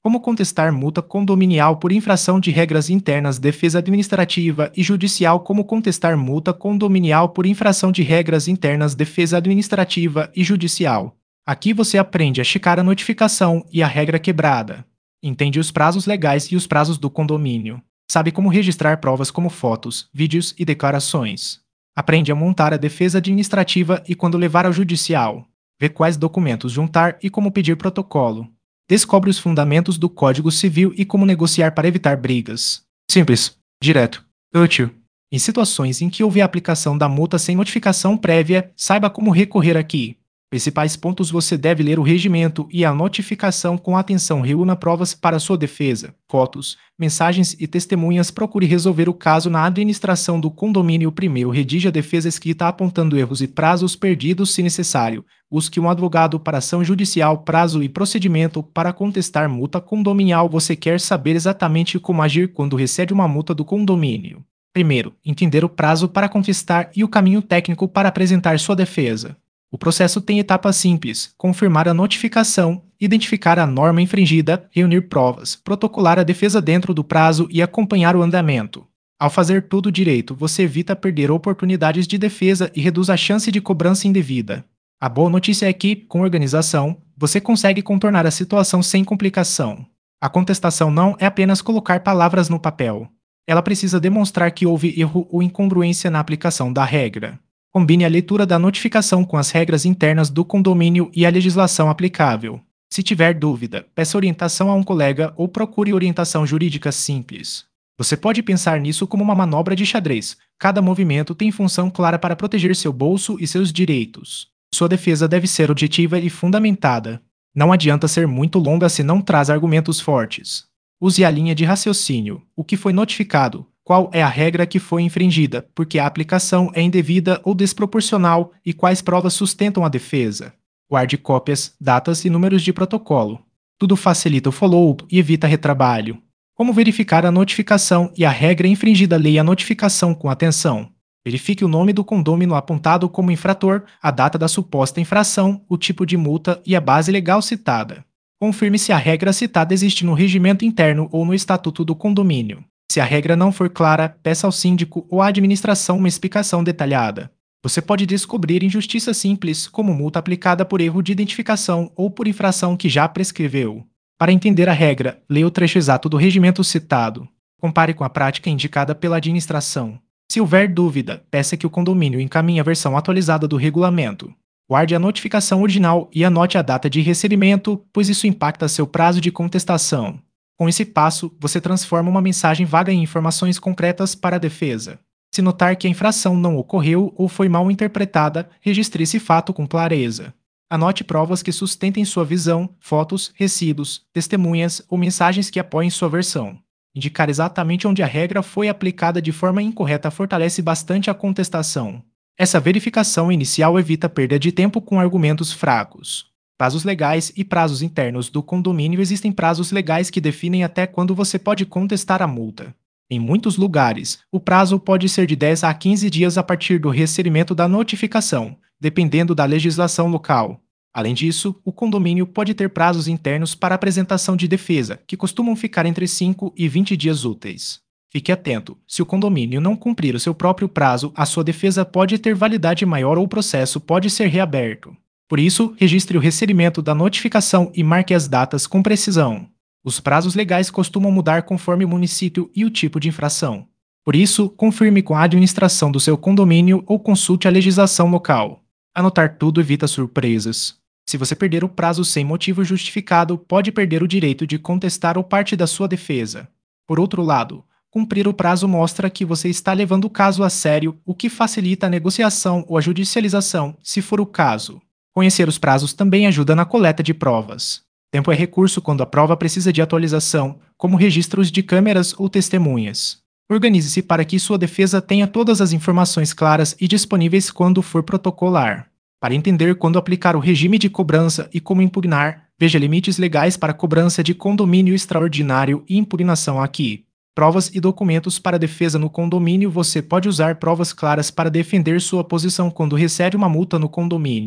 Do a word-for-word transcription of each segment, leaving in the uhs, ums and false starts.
Como contestar multa condominial por infração de regras internas, defesa administrativa e judicial. Como contestar multa condominial por infração de regras internas, defesa administrativa e judicial. Aqui você aprende a checar a notificação e a regra quebrada. Entende os prazos legais e os prazos do condomínio. Sabe como registrar provas como fotos, vídeos e declarações. Aprende a montar a defesa administrativa e quando levar ao judicial. Vê quais documentos juntar e como pedir protocolo. Descobre os fundamentos do Código Civil e como negociar para evitar brigas. Simples, direto, útil. Em situações em que houve a aplicação da multa sem notificação prévia, saiba como recorrer aqui. Principais pontos: você deve ler o regimento e a notificação com atenção. Reúna provas para sua defesa, fotos, mensagens e testemunhas. Procure resolver o caso na administração do condomínio. Primeiro, redija a defesa escrita apontando erros e prazos perdidos se necessário. Busque um advogado para ação judicial. Prazo e procedimento para contestar multa condominial. Você quer saber exatamente como agir quando recebe uma multa do condomínio. Primeiro, entender o prazo para contestar e o caminho técnico para apresentar sua defesa. O processo tem etapas simples: confirmar a notificação, identificar a norma infringida, reunir provas, protocolar a defesa dentro do prazo e acompanhar o andamento. Ao fazer tudo direito, você evita perder oportunidades de defesa e reduz a chance de cobrança indevida. A boa notícia é que, com organização, você consegue contornar a situação sem complicação. A contestação não é apenas colocar palavras no papel. Ela precisa demonstrar que houve erro ou incongruência na aplicação da regra. Combine a leitura da notificação com as regras internas do condomínio e a legislação aplicável. Se tiver dúvida, peça orientação a um colega ou procure orientação jurídica simples. Você pode pensar nisso como uma manobra de xadrez. Cada movimento tem função clara para proteger seu bolso e seus direitos. Sua defesa deve ser objetiva e fundamentada. Não adianta ser muito longa se não traz argumentos fortes. Use a linha de raciocínio. O que foi notificado? Qual é a regra que foi infringida, porque a aplicação é indevida ou desproporcional e quais provas sustentam a defesa. Guarde cópias, datas e números de protocolo. Tudo facilita o follow-up e evita retrabalho. Como verificar a notificação e a regra infringida? Leia a notificação com atenção. Verifique o nome do condômino apontado como infrator, a data da suposta infração, o tipo de multa e a base legal citada. Confirme se a regra citada existe no regimento interno ou no estatuto do condomínio. Se a regra não for clara, peça ao síndico ou à administração uma explicação detalhada. Você pode descobrir injustiça simples, como multa aplicada por erro de identificação ou por infração que já prescreveu. Para entender a regra, leia o trecho exato do regimento citado. Compare com a prática indicada pela administração. Se houver dúvida, peça que o condomínio encaminhe a versão atualizada do regulamento. Guarde a notificação original e anote a data de recebimento, pois isso impacta seu prazo de contestação. Com esse passo, você transforma uma mensagem vaga em informações concretas para a defesa. Se notar que a infração não ocorreu ou foi mal interpretada, registre esse fato com clareza. Anote provas que sustentem sua visão, fotos, recibos, testemunhas ou mensagens que apoiem sua versão. Indicar exatamente onde a regra foi aplicada de forma incorreta fortalece bastante a contestação. Essa verificação inicial evita perda de tempo com argumentos fracos. Prazos legais e prazos internos do condomínio. Existem prazos legais que definem até quando você pode contestar a multa. Em muitos lugares, o prazo pode ser de dez a quinze dias a partir do recebimento da notificação, dependendo da legislação local. Além disso, o condomínio pode ter prazos internos para apresentação de defesa, que costumam ficar entre cinco e vinte dias úteis. Fique atento: se o condomínio não cumprir o seu próprio prazo, a sua defesa pode ter validade maior ou o processo pode ser reaberto. Por isso, registre o recebimento da notificação e marque as datas com precisão. Os prazos legais costumam mudar conforme o município e o tipo de infração. Por isso, confirme com a administração do seu condomínio ou consulte a legislação local. Anotar tudo evita surpresas. Se você perder o prazo sem motivo justificado, pode perder o direito de contestar ou parte da sua defesa. Por outro lado, cumprir o prazo mostra que você está levando o caso a sério, o que facilita a negociação ou a judicialização, se for o caso. Conhecer os prazos também ajuda na coleta de provas. Tempo é recurso quando a prova precisa de atualização, como registros de câmeras ou testemunhas. Organize-se para que sua defesa tenha todas as informações claras e disponíveis quando for protocolar. Para entender quando aplicar o regime de cobrança e como impugnar, veja limites legais para cobrança de condomínio extraordinário e impugnação aqui. Provas e documentos para defesa no condomínio. Você pode usar provas claras para defender sua posição quando recebe uma multa no condomínio.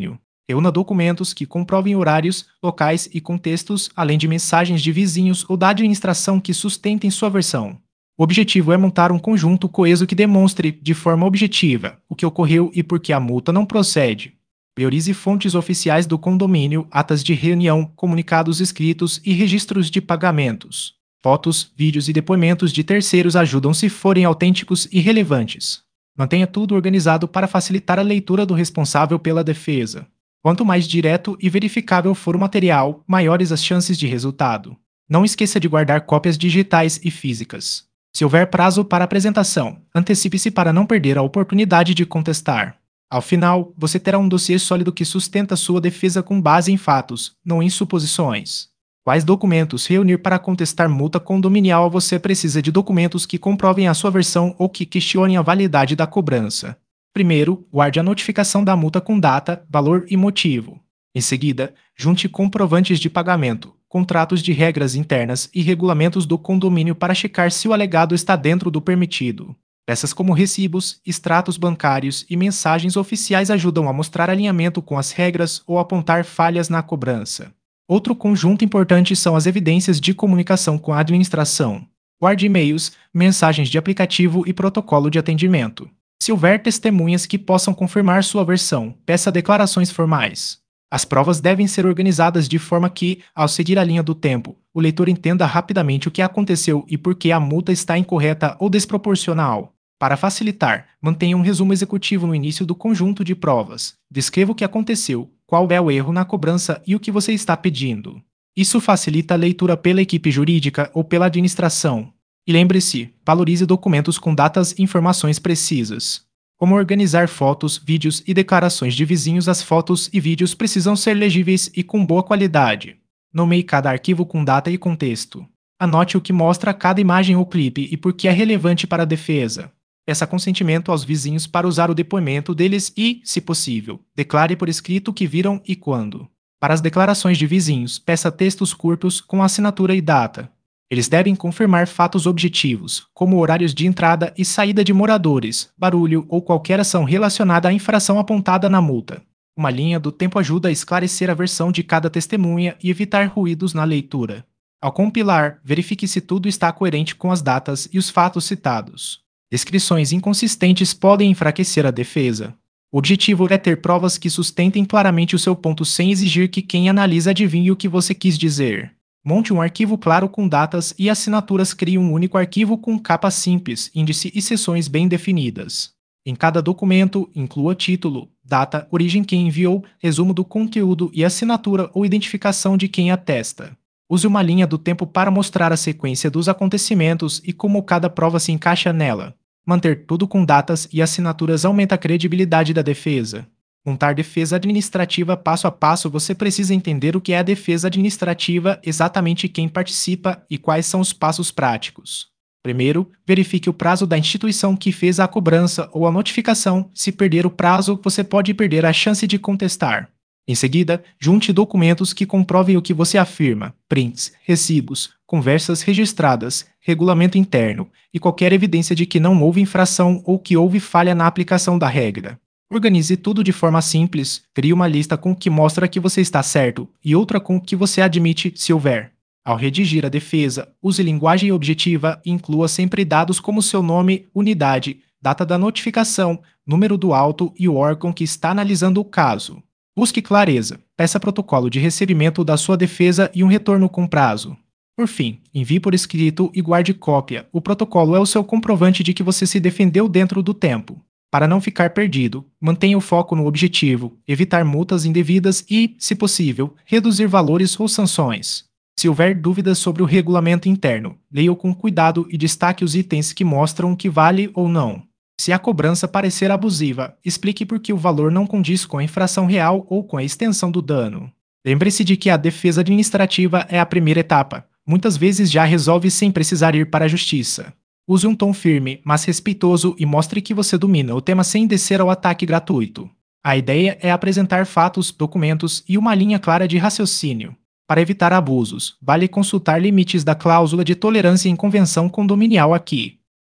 Reúna documentos que comprovem horários, locais e contextos, além de mensagens de vizinhos ou da administração que sustentem sua versão. O objetivo é montar um conjunto coeso que demonstre, de forma objetiva, o que ocorreu e por que a multa não procede. Priorize fontes oficiais do condomínio, atas de reunião, comunicados escritos e registros de pagamentos. Fotos, vídeos e depoimentos de terceiros ajudam se forem autênticos e relevantes. Mantenha tudo organizado para facilitar a leitura do responsável pela defesa. Quanto mais direto e verificável for o material, maiores as chances de resultado. Não esqueça de guardar cópias digitais e físicas. Se houver prazo para apresentação, antecipe-se para não perder a oportunidade de contestar. Ao final, você terá um dossiê sólido que sustenta sua defesa com base em fatos, não em suposições. Quais documentos reunir para contestar multa condominial? Você precisa de documentos que comprovem a sua versão ou que questionem a validade da cobrança. Primeiro, guarde a notificação da multa com data, valor e motivo. Em seguida, junte comprovantes de pagamento, contratos de regras internas e regulamentos do condomínio para checar se o alegado está dentro do permitido. Peças como recibos, extratos bancários e mensagens oficiais ajudam a mostrar alinhamento com as regras ou apontar falhas na cobrança. Outro conjunto importante são as evidências de comunicação com a administração. Guarde e-mails, mensagens de aplicativo e protocolo de atendimento. Se houver testemunhas que possam confirmar sua versão, peça declarações formais. As provas devem ser organizadas de forma que, ao seguir a linha do tempo, o leitor entenda rapidamente o que aconteceu e por que a multa está incorreta ou desproporcional. Para facilitar, mantenha um resumo executivo no início do conjunto de provas. Descreva o que aconteceu, qual é o erro na cobrança e o que você está pedindo. Isso facilita a leitura pela equipe jurídica ou pela administração. E lembre-se, valorize documentos com datas e informações precisas. Como organizar fotos, vídeos e declarações de vizinhos? As fotos e vídeos precisam ser legíveis e com boa qualidade. Nomeie cada arquivo com data e contexto. Anote o que mostra cada imagem ou clipe e por que é relevante para a defesa. Peça consentimento aos vizinhos para usar o depoimento deles e, se possível, declare por escrito o que viram e quando. Para as declarações de vizinhos, peça textos curtos com assinatura e data. Eles devem confirmar fatos objetivos, como horários de entrada e saída de moradores, barulho ou qualquer ação relacionada à infração apontada na multa. Uma linha do tempo ajuda a esclarecer a versão de cada testemunha e evitar ruídos na leitura. Ao compilar, verifique se tudo está coerente com as datas e os fatos citados. Descrições inconsistentes podem enfraquecer a defesa. O objetivo é ter provas que sustentem claramente o seu ponto sem exigir que quem analisa adivinhe o que você quis dizer. Monte um arquivo claro com datas e assinaturas. Crie um único arquivo com capa simples, índice e seções bem definidas. Em cada documento, inclua título, data, origem quem enviou, resumo do conteúdo e assinatura ou identificação de quem atesta. Use uma linha do tempo para mostrar a sequência dos acontecimentos e como cada prova se encaixa nela. Manter tudo com datas e assinaturas aumenta a credibilidade da defesa. Montar defesa administrativa passo a passo. Você precisa entender o que é a defesa administrativa, exatamente quem participa e quais são os passos práticos. Primeiro, verifique o prazo da instituição que fez a cobrança ou a notificação. Se perder o prazo, você pode perder a chance de contestar. Em seguida, junte documentos que comprovem o que você afirma, prints, recibos, conversas registradas, regulamento interno e qualquer evidência de que não houve infração ou que houve falha na aplicação da regra. Organize tudo de forma simples, crie uma lista com o que mostra que você está certo e outra com o que você admite, se houver. Ao redigir a defesa, use linguagem objetiva e inclua sempre dados como seu nome, unidade, data da notificação, número do auto e o órgão que está analisando o caso. Busque clareza, peça protocolo de recebimento da sua defesa e um retorno com prazo. Por fim, envie por escrito e guarde cópia. O protocolo é o seu comprovante de que você se defendeu dentro do tempo. Para não ficar perdido, mantenha o foco no objetivo, evitar multas indevidas e, se possível, reduzir valores ou sanções. Se houver dúvidas sobre o regulamento interno, leia-o com cuidado e destaque os itens que mostram que vale ou não. Se a cobrança parecer abusiva, explique por que o valor não condiz com a infração real ou com a extensão do dano. Lembre-se de que a defesa administrativa é a primeira etapa. Muitas vezes já resolve sem precisar ir para a justiça. Use um tom firme, mas respeitoso e mostre que você domina o tema sem descer ao ataque gratuito. A ideia é apresentar fatos, documentos e uma linha clara de raciocínio. Para evitar abusos, vale consultar limites da cláusula de tolerância em convenção condominial aqui.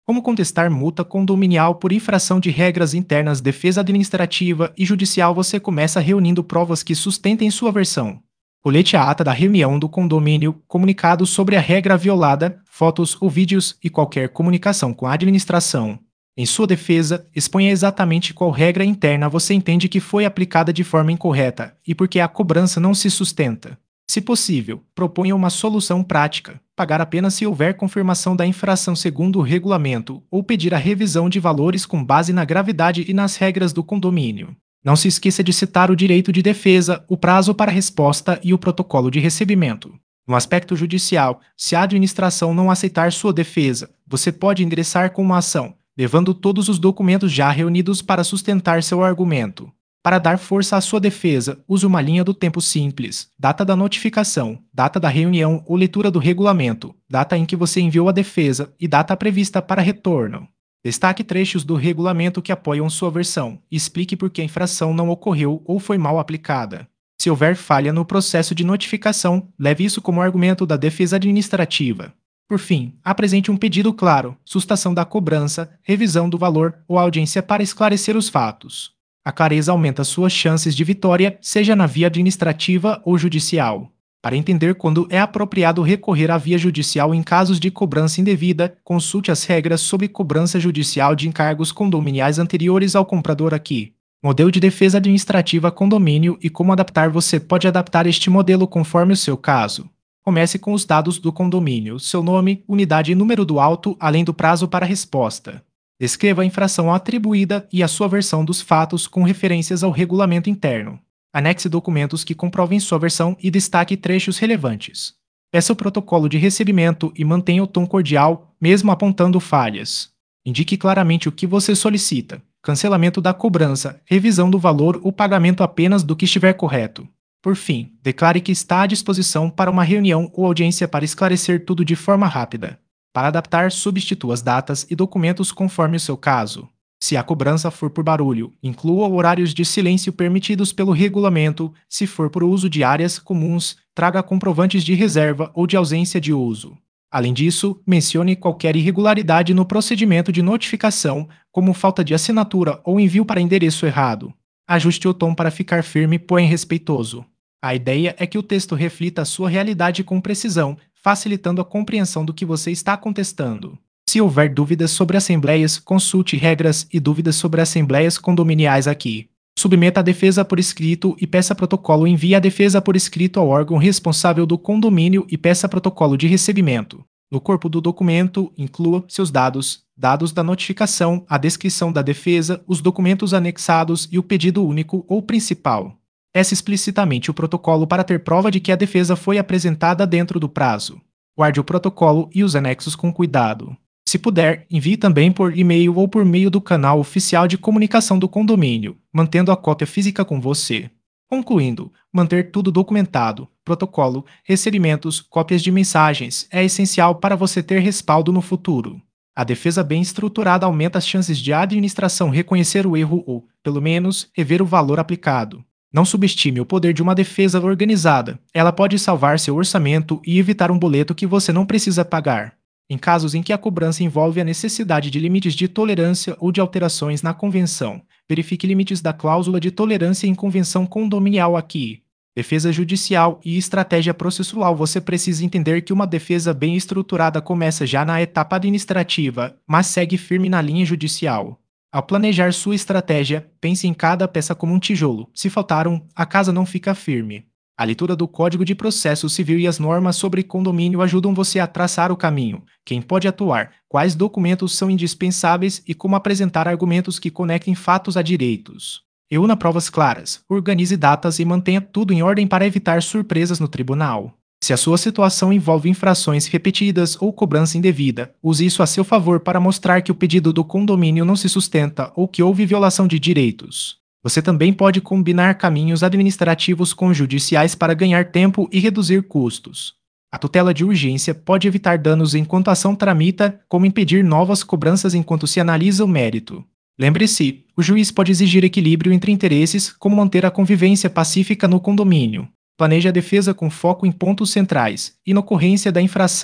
Como contestar multa condominial por infração de regras internas, defesa administrativa e judicial? Você começa reunindo provas que sustentem sua versão. Colete a ata da reunião do condomínio, comunicado sobre a regra violada, fotos ou vídeos e qualquer comunicação com a administração. Em sua defesa, exponha exatamente qual regra interna você entende que foi aplicada de forma incorreta e por que a cobrança não se sustenta. Se possível, proponha uma solução prática: pagar apenas se houver confirmação da infração segundo o regulamento, ou pedir a revisão de valores com base na gravidade e nas regras do condomínio. Não se esqueça de citar o direito de defesa, o prazo para resposta e o protocolo de recebimento. No aspecto judicial, se a administração não aceitar sua defesa, você pode ingressar com uma ação, levando todos os documentos já reunidos para sustentar seu argumento. Para dar força à sua defesa, use uma linha do tempo simples: data da notificação, data da reunião ou leitura do regulamento, data em que você enviou a defesa e data prevista para retorno. Destaque trechos do regulamento que apoiam sua versão e explique por que a infração não ocorreu ou foi mal aplicada. Se houver falha no processo de notificação, leve isso como argumento da defesa administrativa. Por fim, apresente um pedido claro, sustação da cobrança, revisão do valor ou audiência para esclarecer os fatos. A clareza aumenta suas chances de vitória, seja na via administrativa ou judicial. Para entender quando é apropriado recorrer à via judicial em casos de cobrança indevida, consulte as regras sobre cobrança judicial de encargos condominiais anteriores ao comprador aqui. Modelo de defesa administrativa condomínio e como adaptar. Você pode adaptar este modelo conforme o seu caso. Comece com os dados do condomínio: seu nome, unidade e número do auto, além do prazo para resposta. Descreva a infração atribuída e a sua versão dos fatos com referências ao regulamento interno. Anexe documentos que comprovem sua versão e destaque trechos relevantes. Peça o protocolo de recebimento e mantenha o tom cordial, mesmo apontando falhas. Indique claramente o que você solicita: cancelamento da cobrança, revisão do valor ou pagamento apenas do que estiver correto. Por fim, declare que está à disposição para uma reunião ou audiência para esclarecer tudo de forma rápida. Para adaptar, substitua as datas e documentos conforme o seu caso. Se a cobrança for por barulho, inclua horários de silêncio permitidos pelo regulamento. Se for por uso de áreas comuns, traga comprovantes de reserva ou de ausência de uso. Além disso, mencione qualquer irregularidade no procedimento de notificação, como falta de assinatura ou envio para endereço errado. Ajuste o tom para ficar firme, porém respeitoso. A ideia é que o texto reflita a sua realidade com precisão, facilitando a compreensão do que você está contestando. Se houver dúvidas sobre assembleias, consulte regras e dúvidas sobre assembleias condominiais aqui. Submeta a defesa por escrito e peça protocolo. Envie a defesa por escrito ao órgão responsável do condomínio e peça protocolo de recebimento. No corpo do documento, inclua seus dados, dados da notificação, a descrição da defesa, os documentos anexados e o pedido único ou principal. Peça explicitamente o protocolo para ter prova de que a defesa foi apresentada dentro do prazo. Guarde o protocolo e os anexos com cuidado. Se puder, envie também por e-mail ou por meio do canal oficial de comunicação do condomínio, mantendo a cópia física com você. Concluindo, manter tudo documentado, protocolo, recebimentos, cópias de mensagens, é essencial para você ter respaldo no futuro. A defesa bem estruturada aumenta as chances de a administração reconhecer o erro ou, pelo menos, rever o valor aplicado. Não subestime o poder de uma defesa organizada. Ela pode salvar seu orçamento e evitar um boleto que você não precisa pagar. Em casos em que a cobrança envolve a necessidade de limites de tolerância ou de alterações na convenção, verifique limites da cláusula de tolerância em convenção condominial aqui. Defesa judicial e estratégia processual. Você precisa entender que uma defesa bem estruturada começa já na etapa administrativa, mas segue firme na linha judicial. Ao planejar sua estratégia, pense em cada peça como um tijolo. Se faltar um, a casa não fica firme. A leitura do Código de Processo Civil e as normas sobre condomínio ajudam você a traçar o caminho, quem pode atuar, quais documentos são indispensáveis e como apresentar argumentos que conectem fatos a direitos. Reúna provas claras, organize datas e mantenha tudo em ordem para evitar surpresas no tribunal. Se a sua situação envolve infrações repetidas ou cobrança indevida, use isso a seu favor para mostrar que o pedido do condomínio não se sustenta ou que houve violação de direitos. Você também pode combinar caminhos administrativos com judiciais para ganhar tempo e reduzir custos. A tutela de urgência pode evitar danos enquanto a ação tramita, como impedir novas cobranças enquanto se analisa o mérito. Lembre-se, o juiz pode exigir equilíbrio entre interesses, como manter a convivência pacífica no condomínio. Planeje a defesa com foco em pontos centrais: inocorrência da infração,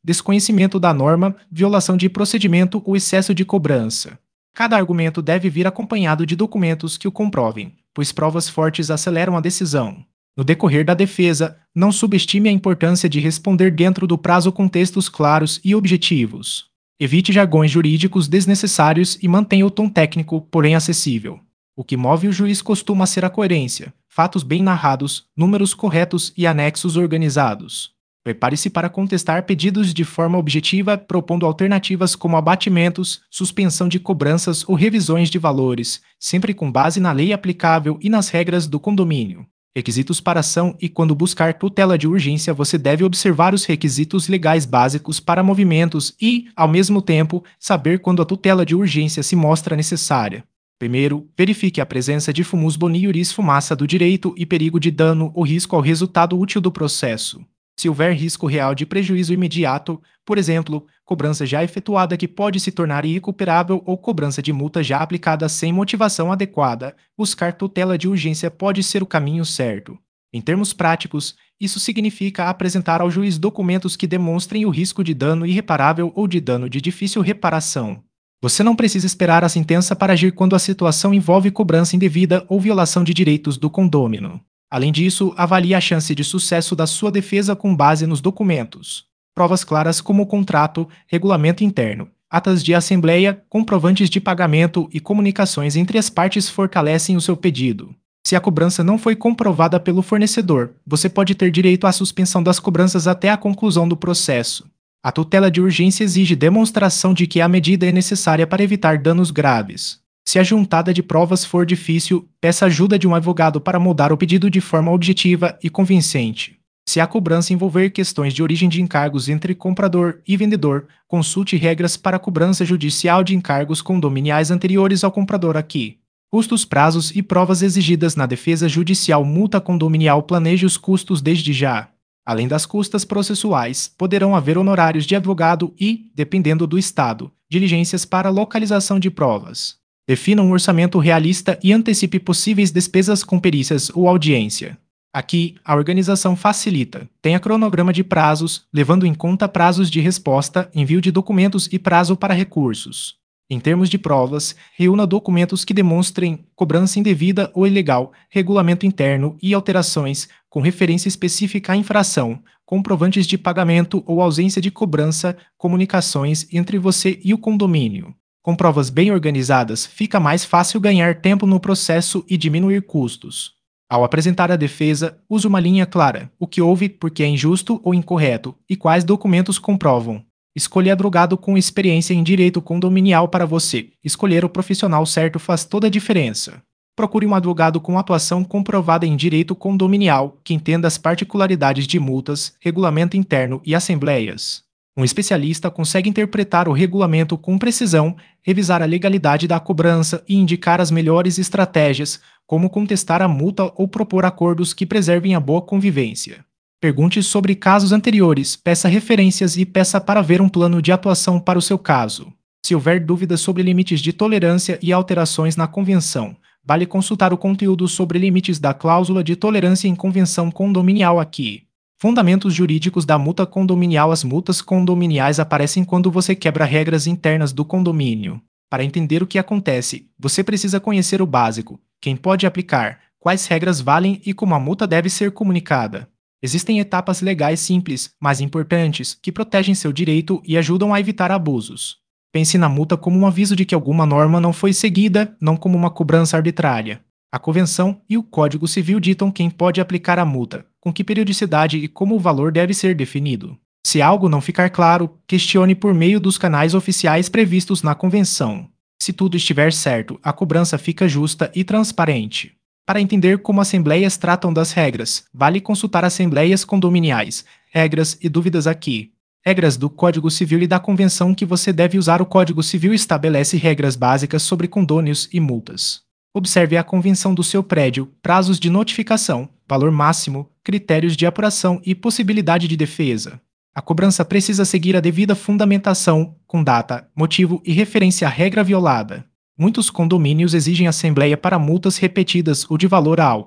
desconhecimento da norma, violação de procedimento ou excesso de cobrança. Cada argumento deve vir acompanhado de documentos que o comprovem, pois provas fortes aceleram a decisão. No decorrer da defesa, não subestime a importância de responder dentro do prazo com textos claros e objetivos. Evite jargões jurídicos desnecessários e mantenha o tom técnico, porém acessível. O que move o juiz costuma ser a coerência, fatos bem narrados, números corretos e anexos organizados. Prepare-se para contestar pedidos de forma objetiva, propondo alternativas como abatimentos, suspensão de cobranças ou revisões de valores, sempre com base na lei aplicável e nas regras do condomínio. Requisitos para ação: e quando buscar tutela de urgência, você deve observar os requisitos legais básicos para movimentos e, ao mesmo tempo, saber quando a tutela de urgência se mostra necessária. Primeiro, verifique a presença de fumus boni iuris fumaça do direito e perigo de dano ou risco ao resultado útil do processo. Se houver risco real de prejuízo imediato, por exemplo, cobrança já efetuada que pode se tornar irrecuperável ou cobrança de multa já aplicada sem motivação adequada, buscar tutela de urgência pode ser o caminho certo. Em termos práticos, isso significa apresentar ao juiz documentos que demonstrem o risco de dano irreparável ou de dano de difícil reparação. Você não precisa esperar a sentença para agir quando a situação envolve cobrança indevida ou violação de direitos do condômino. Além disso, avalie a chance de sucesso da sua defesa com base nos documentos. Provas claras como o contrato, regulamento interno, atas de assembleia, comprovantes de pagamento e comunicações entre as partes fortalecem o seu pedido. Se a cobrança não foi comprovada pelo fornecedor, você pode ter direito à suspensão das cobranças até a conclusão do processo. A tutela de urgência exige demonstração de que a medida é necessária para evitar danos graves. Se a juntada de provas for difícil, peça ajuda de um advogado para moldar o pedido de forma objetiva e convincente. Se a cobrança envolver questões de origem de encargos entre comprador e vendedor, consulte regras para a cobrança judicial de encargos condominiais anteriores ao comprador aqui. Custos, prazos e provas exigidas na defesa judicial. Multa condominial. Planeje os custos desde já. Além das custas processuais, poderão haver honorários de advogado e, dependendo do estado, diligências para localização de provas. Defina um orçamento realista e antecipe possíveis despesas com perícias ou audiência. Aqui, a organização facilita. Tenha cronograma de prazos, levando em conta prazos de resposta, envio de documentos e prazo para recursos. Em termos de provas, reúna documentos que demonstrem cobrança indevida ou ilegal, regulamento interno e alterações, com referência específica à infração, comprovantes de pagamento ou ausência de cobrança, comunicações entre você e o condomínio. Com provas bem organizadas, fica mais fácil ganhar tempo no processo e diminuir custos. Ao apresentar a defesa, use uma linha clara: o que houve, porque é injusto ou incorreto, e quais documentos comprovam. Escolher advogado com experiência em direito condominial para você. Escolher o profissional certo faz toda a diferença. Procure um advogado com atuação comprovada em direito condominial, que entenda as particularidades de multas, regulamento interno e assembleias. Um especialista consegue interpretar o regulamento com precisão, revisar a legalidade da cobrança e indicar as melhores estratégias, como contestar a multa ou propor acordos que preservem a boa convivência. Pergunte sobre casos anteriores, peça referências e peça para ver um plano de atuação para o seu caso. Se houver dúvidas sobre limites de tolerância e alterações na convenção, vale consultar o conteúdo sobre limites da cláusula de tolerância em convenção condominial aqui. Fundamentos jurídicos da multa condominial. As multas condominiais aparecem quando você quebra regras internas do condomínio. Para entender o que acontece, você precisa conhecer o básico: quem pode aplicar, quais regras valem e como a multa deve ser comunicada. Existem etapas legais simples, mas importantes, que protegem seu direito e ajudam a evitar abusos. Pense na multa como um aviso de que alguma norma não foi seguida, não como uma cobrança arbitrária. A Convenção e o Código Civil ditam quem pode aplicar a multa, com que periodicidade e como o valor deve ser definido. Se algo não ficar claro, questione por meio dos canais oficiais previstos na Convenção. Se tudo estiver certo, a cobrança fica justa e transparente. Para entender como assembleias tratam das regras, vale consultar assembleias condominiais, regras e dúvidas aqui. Regras do Código Civil e da Convenção que você deve usar. O Código Civil estabelece regras básicas sobre condônios e multas. Observe a convenção do seu prédio, prazos de notificação, valor máximo, critérios de apuração e possibilidade de defesa. A cobrança precisa seguir a devida fundamentação, com data, motivo e referência à regra violada. Muitos condomínios exigem assembleia para multas repetidas ou de valor alto.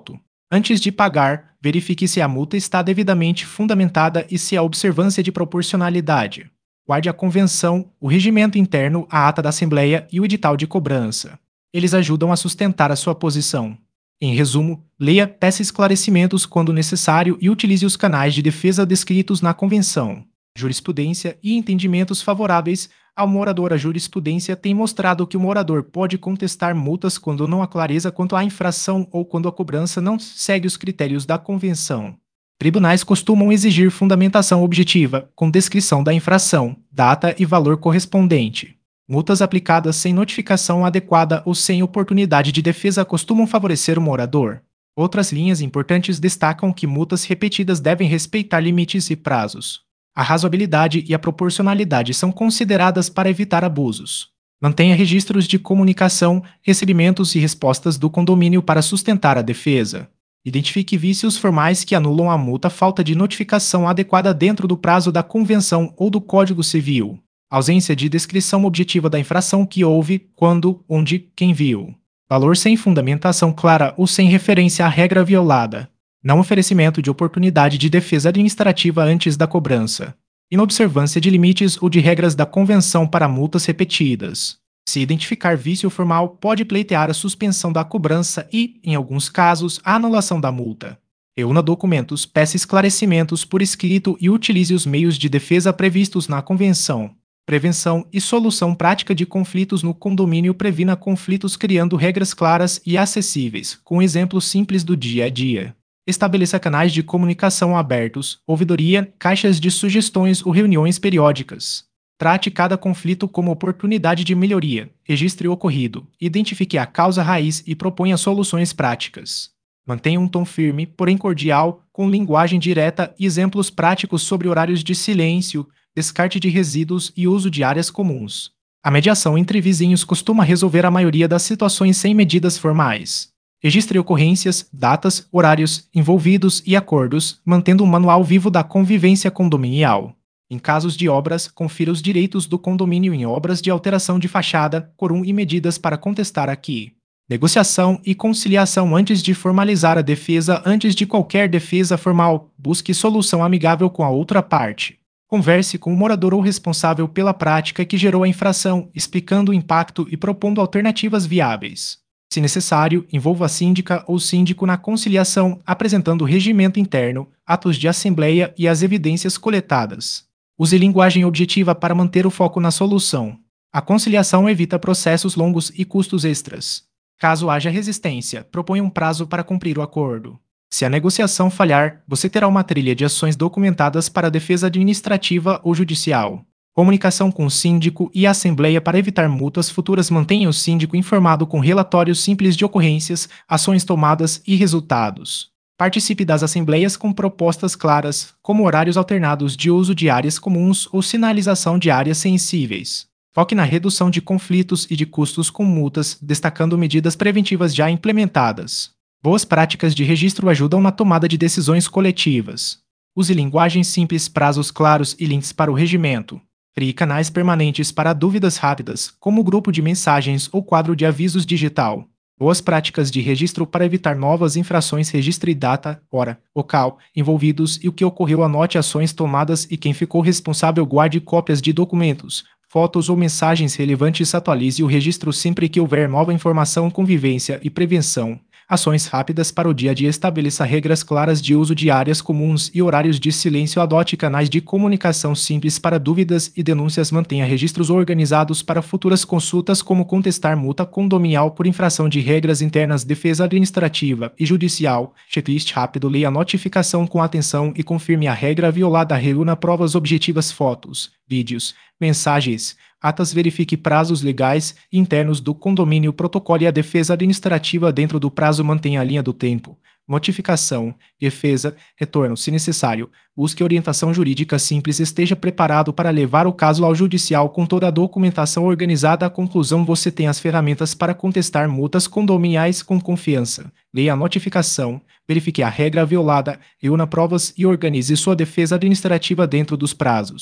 Antes de pagar, verifique se a multa está devidamente fundamentada e se há observância de proporcionalidade. Guarde a convenção, o regimento interno, a ata da Assembleia e o edital de cobrança. Eles ajudam a sustentar a sua posição. Em resumo, leia, peça esclarecimentos quando necessário e utilize os canais de defesa descritos na convenção. Jurisprudência e entendimentos favoráveis ao morador. A jurisprudência tem mostrado que o morador pode contestar multas quando não há clareza quanto à infração ou quando a cobrança não segue os critérios da convenção. Tribunais costumam exigir fundamentação objetiva, com descrição da infração, data e valor correspondente. Multas aplicadas sem notificação adequada ou sem oportunidade de defesa costumam favorecer o morador. Outras linhas importantes destacam que multas repetidas devem respeitar limites e prazos. A razoabilidade e a proporcionalidade são consideradas para evitar abusos. Mantenha registros de comunicação, recebimentos e respostas do condomínio para sustentar a defesa. Identifique vícios formais que anulam a multa, falta de notificação adequada dentro do prazo da convenção ou do Código Civil. Ausência de descrição objetiva da infração que houve, quando, onde, quem viu. Valor sem fundamentação clara ou sem referência à regra violada. Não oferecimento de oportunidade de defesa administrativa antes da cobrança. Inobservância de limites ou de regras da convenção para multas repetidas. Se identificar vício formal, pode pleitear a suspensão da cobrança e, em alguns casos, a anulação da multa. Reúna documentos, peça esclarecimentos por escrito e utilize os meios de defesa previstos na convenção. Prevenção e solução prática de conflitos no condomínio. Previna conflitos criando regras claras e acessíveis, com exemplos simples do dia a dia. Estabeleça canais de comunicação abertos, ouvidoria, caixas de sugestões ou reuniões periódicas. Trate cada conflito como oportunidade de melhoria, registre o ocorrido, identifique a causa raiz e proponha soluções práticas. Mantenha um tom firme, porém cordial, com linguagem direta e exemplos práticos sobre horários de silêncio, descarte de resíduos e uso de áreas comuns. A mediação entre vizinhos costuma resolver a maioria das situações sem medidas formais. Registre ocorrências, datas, horários, envolvidos e acordos, mantendo um manual vivo da convivência condominial. Em casos de obras, confira os direitos do condomínio em obras de alteração de fachada, quorum e medidas para contestar aqui. Negociação e conciliação antes de formalizar a defesa. Antes de qualquer defesa formal, busque solução amigável com a outra parte. Converse com o morador ou responsável pela prática que gerou a infração, explicando o impacto e propondo alternativas viáveis. Se necessário, envolva a síndica ou síndico na conciliação, apresentando o regimento interno, atos de assembleia e as evidências coletadas. Use linguagem objetiva para manter o foco na solução. A conciliação evita processos longos e custos extras. Caso haja resistência, proponha um prazo para cumprir o acordo. Se a negociação falhar, você terá uma trilha de ações documentadas para a defesa administrativa ou judicial. Comunicação com o síndico e a assembleia para evitar multas futuras. Mantenha o síndico informado com relatórios simples de ocorrências, ações tomadas e resultados. Participe das assembleias com propostas claras, como horários alternados de uso de áreas comuns ou sinalização de áreas sensíveis. Foque na redução de conflitos e de custos com multas, destacando medidas preventivas já implementadas. Boas práticas de registro ajudam na tomada de decisões coletivas. Use linguagem simples, prazos claros e links para o regimento. Crie canais permanentes para dúvidas rápidas, como grupo de mensagens ou quadro de avisos digital. Boas práticas de registro para evitar novas infrações. Registre data, hora, local, envolvidos e o que ocorreu. Anote ações tomadas e quem ficou responsável. Guarde cópias de documentos, fotos ou mensagens relevantes. Atualize o registro sempre que houver nova informação. Convivência e prevenção. Ações rápidas para o dia a dia. Estabeleça regras claras de uso de áreas comuns e horários de silêncio. Adote canais de comunicação simples para dúvidas e denúncias. Mantenha registros organizados para futuras consultas, como contestar multa condominial por infração de regras internas, defesa administrativa e judicial. Checklist rápido. Leia a notificação com atenção e confirme a regra violada. Reúna provas objetivas, fotos, vídeos, mensagens, atas. Verifique prazos legais e internos do condomínio. Protocole a defesa administrativa dentro do prazo. Mantenha a linha do tempo. Notificação, defesa, retorno, se necessário. Busque orientação jurídica simples. Esteja preparado para levar o caso ao judicial com toda a documentação organizada. À conclusão, você tem as ferramentas para contestar multas condominiais com confiança. Leia a notificação, verifique a regra violada, reúna provas e organize sua defesa administrativa dentro dos prazos.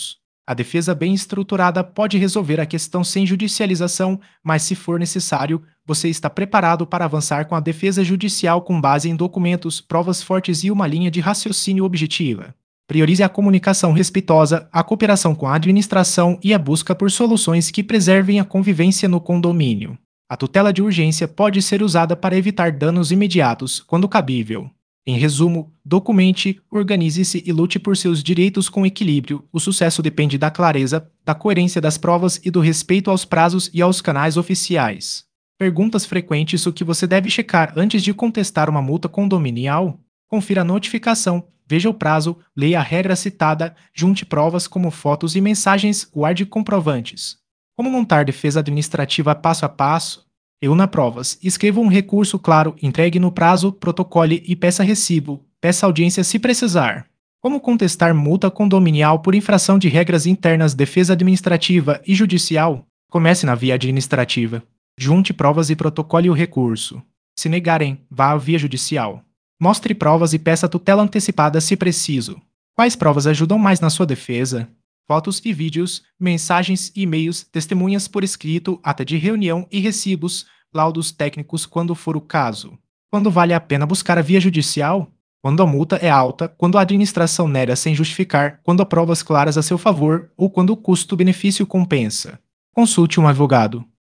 A defesa bem estruturada pode resolver a questão sem judicialização, mas se for necessário, você está preparado para avançar com a defesa judicial com base em documentos, provas fortes e uma linha de raciocínio objetiva. Priorize a comunicação respeitosa, a cooperação com a administração e a busca por soluções que preservem a convivência no condomínio. A tutela de urgência pode ser usada para evitar danos imediatos, quando cabível. Em resumo, documente, organize-se e lute por seus direitos com equilíbrio. O sucesso depende da clareza, da coerência das provas e do respeito aos prazos e aos canais oficiais. Perguntas frequentes: o que você deve checar antes de contestar uma multa condominial? Confira a notificação, veja o prazo, leia a regra citada, junte provas como fotos e mensagens, guarde comprovantes. Como montar defesa administrativa passo a passo? Reúna provas, escreva um recurso claro, entregue no prazo, protocole e peça recibo. Peça audiência se precisar. Como contestar multa condominial por infração de regras internas, defesa administrativa e judicial? Comece na via administrativa. Junte provas e protocole o recurso. Se negarem, vá à via judicial. Mostre provas e peça tutela antecipada se preciso. Quais provas ajudam mais na sua defesa? Fotos e vídeos, mensagens e e-mails, testemunhas por escrito, ata de reunião e recibos, laudos técnicos quando for o caso. Quando vale a pena buscar a via judicial? Quando a multa é alta, quando a administração nega sem justificar, quando há provas claras a seu favor ou quando o custo-benefício compensa. Consulte um advogado.